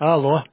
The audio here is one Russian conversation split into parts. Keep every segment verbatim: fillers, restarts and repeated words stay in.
Алло.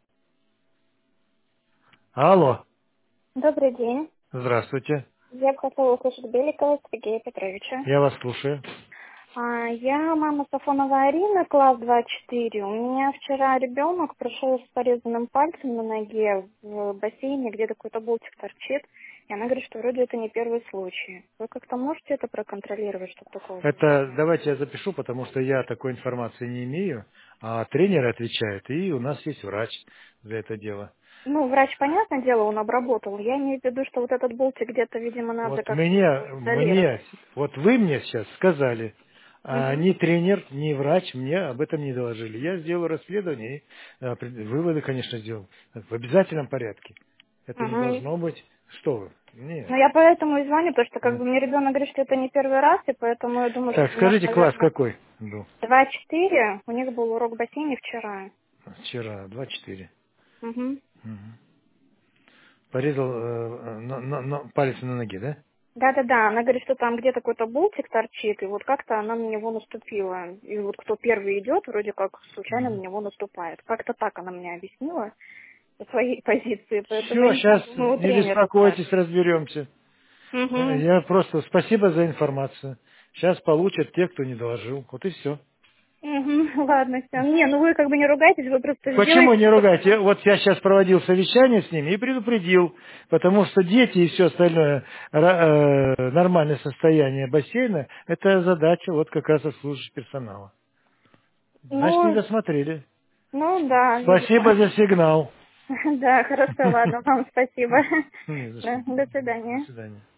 Алло. Добрый день. Здравствуйте. Я бы хотела услышать Беликова Сергея Петровича. Я вас слушаю. А, я мама Сафонова Арина, класс два четыре. У меня вчера ребенок пришел с порезанным пальцем на ноге в бассейне, где какой-то болтик торчит. И она говорит, что вроде это не первый случай. Вы как-то можете это проконтролировать, чтобы такого больше не Это было? давайте я запишу, потому что я такой информации не имею, а тренер отвечает, и у нас есть врач за это дело. Ну, врач, понятное дело, он обработал. Я имею в виду, что вот этот болтик где-то, видимо, надо Вот как-то мне, его мне, изолировать. вот вы мне сейчас сказали, а Угу. ни тренер, ни врач мне об этом не доложили. Я сделаю расследование и а, пред- выводы, конечно, сделал в обязательном порядке. Это не Угу. должно быть. Что вы? Нет. Ну, я поэтому и звоню, потому что как Нет. бы мне ребенок говорит, что это не первый раз, и поэтому я думаю, что Так, для нас, скажите, класс наверное, какой был? два-четыре. У них был урок в бассейне вчера. Вчера, два-четыре. Угу. Мгм. Порезал э, на- на- на- палец на ноге, да? Да-да-да, она говорит, что там где-то какой-то болтик торчит, и вот как-то она на него наступила. И вот кто первый идет, вроде как случайно на него наступает. Как-то так она мне объяснила со своей позиции, поэтому я Все, не знаю, сейчас думаю, у не тренера беспокойтесь, спрашивать. разберемся. Э, Угу. Я просто спасибо за информацию. Сейчас получат те, кто не доложил. Вот и все. Угу, ладно, все. Не, ну вы как бы не ругайтесь, вы просто Почему сделаете, не чтобы... ругать? Я- Вот я сейчас проводил совещание с ними и предупредил, потому что дети и все остальное, ра- э, нормальное состояние бассейна, это задача вот как раз обслуживающего персонала. Значит, не Ну, досмотрели. ну да, Спасибо видимо. за сигнал. Да, хорошо, ладно, вам спасибо. Не за что. Да, до До свидания. свидания.